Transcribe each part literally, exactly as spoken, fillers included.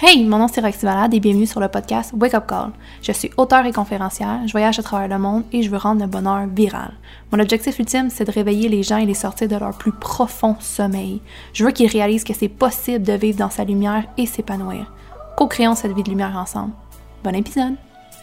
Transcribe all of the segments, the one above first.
Hey, mon nom c'est Roxy Valade et bienvenue sur le podcast Wake Up Call. Je suis auteure et conférencière, je voyage à travers le monde et je veux rendre le bonheur viral. Mon objectif ultime, c'est de réveiller les gens et les sortir de leur plus profond sommeil. Je veux qu'ils réalisent que c'est possible de vivre dans sa lumière et s'épanouir. Co-créons cette vie de lumière ensemble. Bon épisode!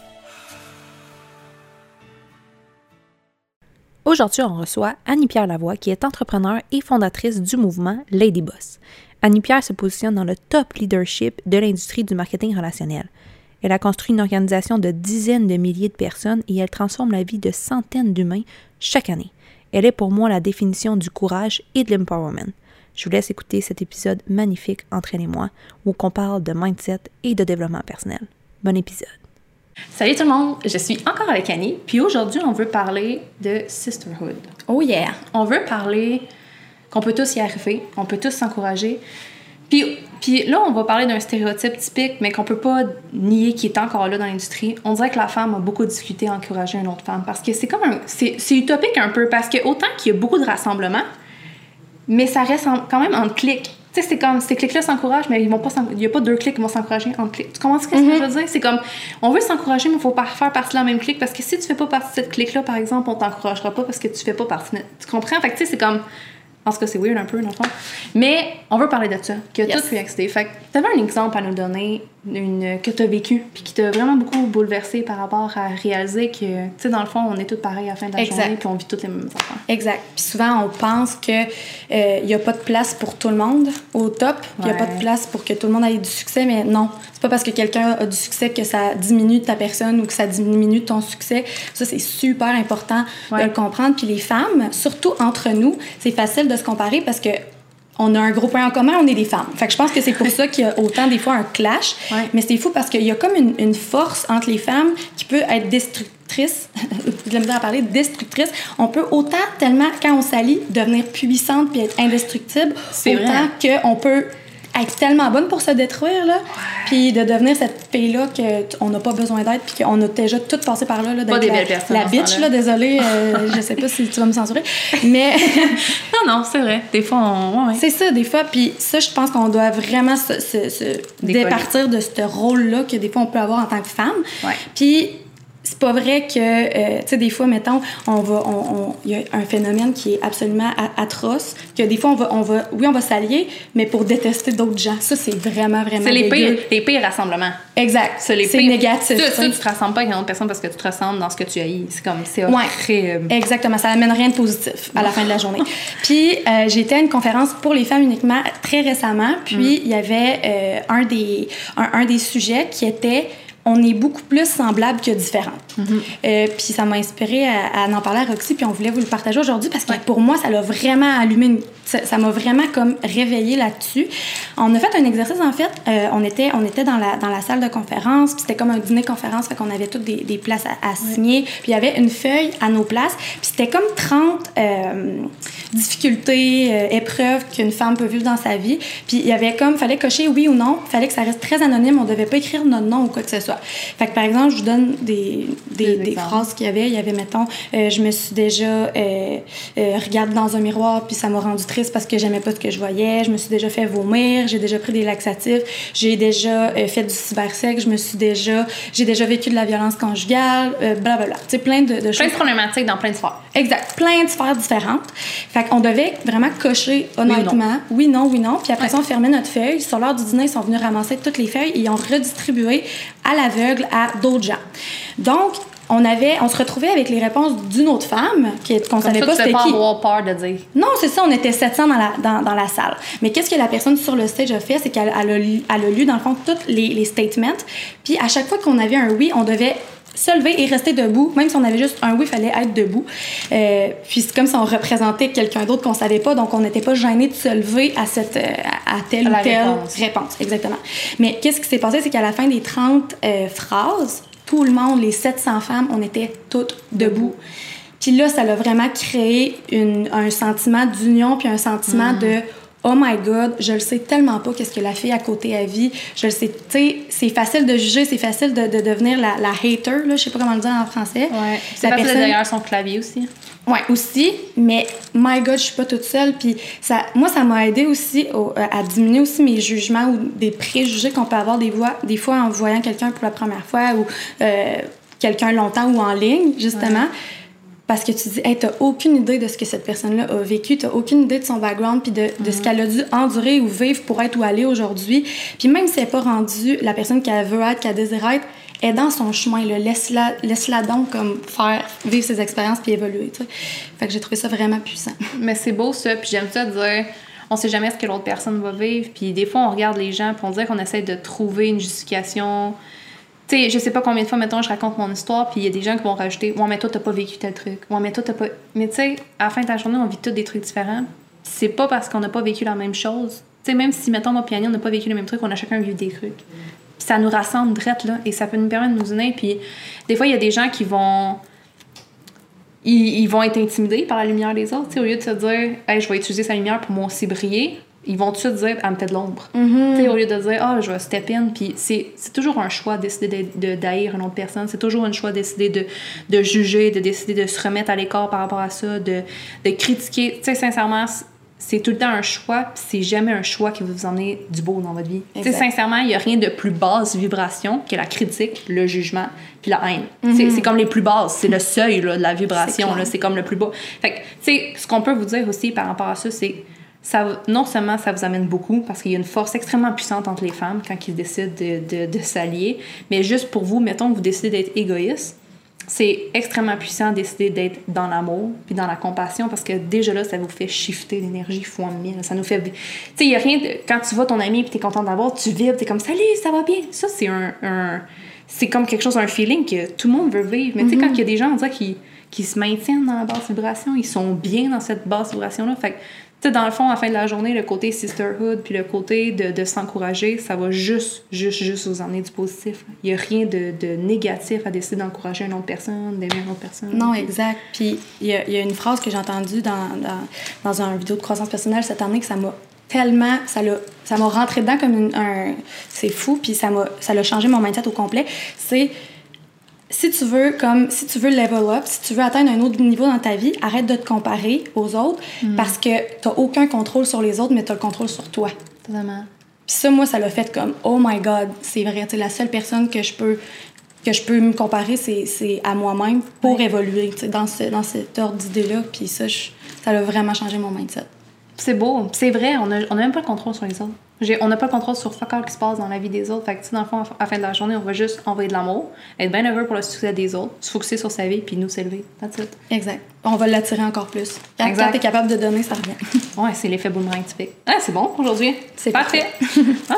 Aujourd'hui, on reçoit Annie-Pierre Lavoie, qui est entrepreneure et fondatrice du mouvement Lady Boss. Annie-Pierre se positionne dans le top leadership de l'industrie du marketing relationnel. Elle a construit une organisation de dizaines de milliers de personnes et elle transforme la vie de centaines d'humains chaque année. Elle est pour moi la définition du courage et de l'empowerment. Je vous laisse écouter cet épisode magnifique entre elle et moi, où on parle de mindset et de développement personnel. Bon épisode! Salut tout le monde, je suis encore avec Annie, puis aujourd'hui on veut parler de sisterhood. Oh yeah! On veut parler qu'on peut tous y arriver, on peut tous s'encourager. Puis, puis là, on va parler d'un stéréotype typique, mais qu'on peut pas nier qui est encore là dans l'industrie. On dirait que la femme a beaucoup de difficulté à encourager une autre femme, parce que c'est comme un... C'est, c'est utopique un peu, parce que autant qu'il y a beaucoup de rassemblements, mais ça reste en, quand même en clics. Tu sais, c'est comme, ces clics-là s'encouragent, mais ils vont pas il n'y a pas deux clics qui vont s'encourager en clics. Tu comprends ce que mm-hmm. je veux dire? C'est comme, on veut s'encourager, mais il faut pas faire partie de la même clique, parce que si tu fais pas partie de cette clique-là, par exemple, on t'encouragera pas parce que tu fais pas partie de... Tu comprends? Fait que tu sais, c'est comme... En tout cas, c'est weird un peu, dans le fond. Mais on veut parler de ça, qui a yes. tout pu exciter. Fait que t'avais un exemple à nous donner une, que t'as vécu, puis qui t'a vraiment beaucoup bouleversé par rapport à réaliser que, tu sais, dans le fond, on est tous pareils à la fin de la exact. journée, puis on vit toutes les mêmes affaires. Exact. Puis souvent, on pense qu'il n'y euh, a pas de place pour tout le monde au top, il n'y a pas de place pour que tout le monde ait du succès, mais non. C'est pas parce que quelqu'un a du succès que ça diminue ta personne ou que ça diminue ton succès. Ça, c'est super important ouais. de le comprendre. Puis les femmes, surtout entre nous, c'est facile de se comparer parce que on a un gros point en commun, on est des femmes. Fait que je pense que c'est pour ça qu'il y a autant des fois un clash. Ouais. Mais c'est fou parce qu'il y a comme une, une force entre les femmes qui peut être destructrice. Je l'aime bien à parler, destructrice. On peut autant, tellement, quand on s'allie, devenir puissante puis être indestructible, c'est autant vrai. Qu'on peut être tellement bonne pour se détruire, là, ouais. puis de devenir cette fille-là qu'on n'a pas besoin d'être, puis qu'on a déjà tout passé par là, là pas des la, belles personnes. La bitch, là, désolée, euh, je sais pas si tu vas me censurer, mais... non, non, c'est vrai. Des fois, on... Ouais, ouais. C'est ça, des fois, puis ça, je pense qu'on doit vraiment se, se, se départir de ce rôle-là que des fois, on peut avoir en tant que femme. Ouais. Puis... C'est pas vrai que, euh, tu sais, des fois, mettons, on va, on, il y a un phénomène qui est absolument atroce, que des fois, on va, on va, oui, on va s'allier, mais pour détester d'autres gens. Ça, c'est vraiment, vraiment c'est les pires, les pires rassemblements. Exact. C'est, les c'est pires. négatif. Tu, tu, tu te rassembles pas avec une autre personne parce que tu te ressembles dans ce que tu haïs. C'est comme, c'est ouais. horrible. Exactement. Ça amène rien de positif à la fin de la journée. Puis, euh, j'ai été à une conférence pour les femmes uniquement très récemment, puis il mm. y avait euh, un, des, un, un des sujets qui était... On est beaucoup plus semblables que différentes. Mm-hmm. Euh, puis ça m'a inspirée à, à en parler à Roxy, puis on voulait vous le partager aujourd'hui parce que ouais. pour moi, ça l'a vraiment allumé, une, ça, ça m'a vraiment comme réveillée là-dessus. On a fait un exercice, en fait, euh, on était, on était dans, la, dans la salle de conférence, puis c'était comme un dîner-conférence, fait qu'on avait toutes des, des places à, à signer, ouais. puis il y avait une feuille à nos places, puis c'était comme trente euh, difficultés, euh, épreuves qu'une femme peut vivre dans sa vie, puis il y avait comme, fallait cocher oui ou non, fallait que ça reste très anonyme, on devait pas écrire notre nom ou quoi que ce soit. Fait que, par exemple, je vous donne des, des, des phrases qu'il y avait. Il y avait, mettons, euh, je me suis déjà euh, euh, regardée dans un miroir puis ça m'a rendu triste parce que j'aimais pas ce que je voyais. Je me suis déjà fait vomir. J'ai déjà pris des laxatifs. J'ai déjà euh, fait du cybersex. Je me suis déjà... J'ai déjà vécu de la violence conjugale. Euh, blablabla. Tu sais, plein de, de choses. Plein de problématiques dans plein de sphères. Exact. Plein de sphères différentes. Fait qu'on devait vraiment cocher honnêtement. Oui, non, oui, non. Puis après ouais. ça, on fermait notre feuille. Sur l'heure du dîner, ils sont venus ramasser toutes les feuilles et ils ont redistribué à l'aveugle à d'autres gens. Donc, on avait, on se retrouvait avec les réponses d'une autre femme qui, qu'on ne savait ça, pas c'était qui. Tu ne pas avoir peur de dire. Non, c'est ça, on était sept cents dans la, dans, dans la salle. Mais qu'est-ce que la personne sur le stage a fait, c'est qu'elle elle a, elle a lu, dans le fond, tous les, les statements. Puis à chaque fois qu'on avait un oui, on devait se lever et rester debout. Même si on avait juste un oui, il fallait être debout. Euh, puis c'est comme si on représentait quelqu'un d'autre qu'on savait pas, donc on n'était pas gêné de se lever à, cette, à telle à ou telle réponse. réponse. Exactement. Mais qu'est-ce qui s'est passé, c'est qu'à la fin des trente euh, phrases, tout le monde, les sept cents femmes, on était toutes debout. Puis là, ça a vraiment créé une, un sentiment d'union puis un sentiment mmh. de oh my God, je le sais tellement pas qu'est-ce que la fille à côté a vit. Je le sais, tu sais, c'est facile de juger, c'est facile de, de devenir la, la hater, là, je sais pas comment le dire en français. Ouais. C'est la facile personne... derrière son clavier aussi. Ouais, aussi, mais my God, je suis pas toute seule. Puis ça, moi, ça m'a aidé aussi au, à diminuer aussi mes jugements ou des préjugés qu'on peut avoir des fois, des fois en voyant quelqu'un pour la première fois ou euh, quelqu'un longtemps ou en ligne, justement. Ouais. Parce que tu dis, hey, t'as aucune idée de ce que cette personne-là a vécu, t'as aucune idée de son background puis de, mm-hmm. de ce qu'elle a dû endurer ou vivre pour être où elle est aujourd'hui. Puis même si elle n'est pas rendue la personne qu'elle veut être, qu'elle désire être, est dans son chemin, là. Laisse-la, laisse-la donc comme faire vivre ses expériences puis évoluer, tu sais. Fait que j'ai trouvé ça vraiment puissant. Mais c'est beau ça, puis j'aime ça de dire, on sait jamais ce que l'autre personne va vivre, puis des fois on regarde les gens puis on dirait qu'on essaie de trouver une justification. Tu sais, je sais pas combien de fois, mettons, je raconte mon histoire, puis il y a des gens qui vont rajouter « Ouais, mais toi, t'as pas vécu tel truc. Ouais, mais toi, t'as pas... » Mais tu sais, à la fin de la journée, on vit tous des trucs différents. C'est pas parce qu'on n'a pas vécu la même chose. Tu sais, même si, mettons, moi, Annie, on n'a pas vécu le même truc, on a chacun vécu des trucs. Puis ça nous rassemble drette, là, et ça peut nous permettre de nous unir. Puis des fois, il y a des gens qui vont... Ils, ils vont être intimidés par la lumière des autres. Tu sais, au lieu de se dire « Hey, je vais utiliser sa lumière pour moi aussi briller », ils vont tout de suite dire « Elle me fait de l'ombre. Mm-hmm. » Tu sais, au lieu de dire « Ah, oh, je vais step in. » Puis c'est, c'est toujours un choix de décider de, de, d'haïr une autre personne. C'est toujours un choix de décider de, de juger, de décider de se remettre à l'écart par rapport à ça, de, de critiquer. Tu sais, sincèrement, c'est tout le temps un choix, puis c'est jamais un choix qui va vous emmener du beau dans votre vie. Tu sais, sincèrement, il n'y a rien de plus basse vibration que la critique, le jugement, puis la haine. Mm-hmm. C'est, c'est comme les plus basses. C'est le seuil là, de la vibration. C'est, là, c'est comme le plus bas. Fait que, tu sais, ce qu'on peut vous dire aussi par rapport à ça, c'est ça, non seulement ça vous amène beaucoup, parce qu'il y a une force extrêmement puissante entre les femmes quand ils décident de, de, de s'allier, mais juste pour vous, mettons que vous décidez d'être égoïste, c'est extrêmement puissant de décider d'être dans l'amour puis dans la compassion, parce que déjà là, ça vous fait shifter l'énergie fois mille. Ça nous fait... Tu sais, il n'y a rien de... Quand tu vois ton ami puis t'es content d'avoir, tu vibres, t'es comme « Salut, ça va bien! » Ça, c'est un, un... C'est comme quelque chose, un feeling que tout le monde veut vivre. Mais tu sais, mm-hmm. quand il y a des gens, on dirait, qui, qui se maintiennent dans la basse vibration, ils sont bien dans cette basse vibration-là. Fait que tu sais, dans le fond, à la fin de la journée, le côté sisterhood puis le côté de, de s'encourager, ça va juste, juste, juste vous emmener du positif. Il n'y a rien de, de négatif à décider d'encourager une autre personne, d'aimer une autre personne. Non, exact. Puis il y a, y a une phrase que j'ai entendue dans, dans, dans une vidéo de croissance personnelle cette année que ça m'a tellement... Ça, l'a, ça m'a rentré dedans comme une, un... C'est fou, puis ça m'a, ça l'a changé mon mindset au complet. C'est... Si tu veux, comme, si tu veux level up, si tu veux atteindre un autre niveau dans ta vie, arrête de te comparer aux autres mm. parce que t'as aucun contrôle sur les autres, mais t'as le contrôle sur toi. Totalement. Puis ça, moi, ça l'a fait comme, oh my God, c'est vrai. T'sais, la seule personne que je peux, que je peux me comparer, c'est, c'est à moi-même pour ouais. évoluer dans, ce, dans cet ordre d'idée-là. Puis ça, je, ça a vraiment changé mon mindset. C'est beau. C'est vrai, on n'a on a même pas le contrôle sur les autres. J'ai, on n'a pas le contrôle sur fuck all qui se passe dans la vie des autres. Fait que, tu sais, dans le fond, à la fin de la journée, on va juste envoyer de l'amour, être bien heureux pour le succès des autres, se focusser sur sa vie, puis nous s'élever. That's it. Exact. On va l'attirer encore plus. Quand, exact. Quand t'es capable de donner, ça revient. Ouais, c'est l'effet boomerang typique. Ah, c'est bon pour aujourd'hui. C'est parfait. Bye!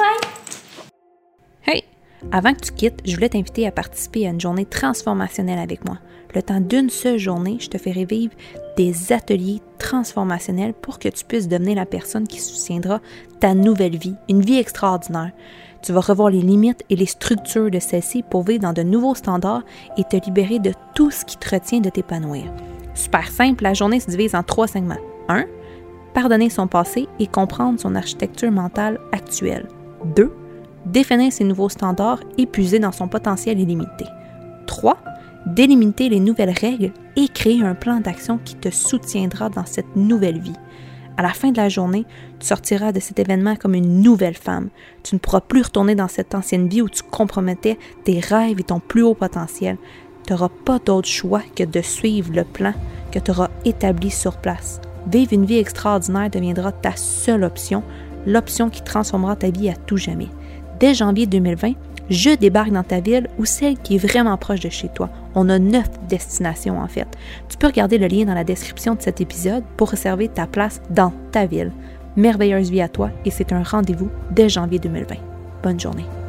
Hey! Avant que tu quittes, je voulais t'inviter à participer à une journée transformationnelle avec moi. Le temps d'une seule journée, je te ferai vivre des ateliers transformationnels pour que tu puisses devenir la personne qui soutiendra ta nouvelle vie, une vie extraordinaire. Tu vas revoir les limites et les structures de celle-ci pour vivre dans de nouveaux standards et te libérer de tout ce qui te retient de t'épanouir. Super simple, la journée se divise en trois segments. un. Pardonner son passé et comprendre son architecture mentale actuelle. deux. Définir ses nouveaux standards et puiser dans son potentiel illimité. trois. Délimiter les nouvelles règles et créer un plan d'action qui te soutiendra dans cette nouvelle vie. À la fin de la journée, tu sortiras de cet événement comme une nouvelle femme. Tu ne pourras plus retourner dans cette ancienne vie où tu compromettais tes rêves et ton plus haut potentiel. Tu n'auras pas d'autre choix que de suivre le plan que tu auras établi sur place. Vivre une vie extraordinaire deviendra ta seule option, l'option qui transformera ta vie à tout jamais. Dès janvier deux mille vingt, je débarque dans ta ville ou celle qui est vraiment proche de chez toi. On a neuf destinations en fait. Tu peux regarder le lien dans la description de cet épisode pour réserver ta place dans ta ville. Merveilleuse vie à toi et c'est un rendez-vous dès janvier deux mille vingt. Bonne journée.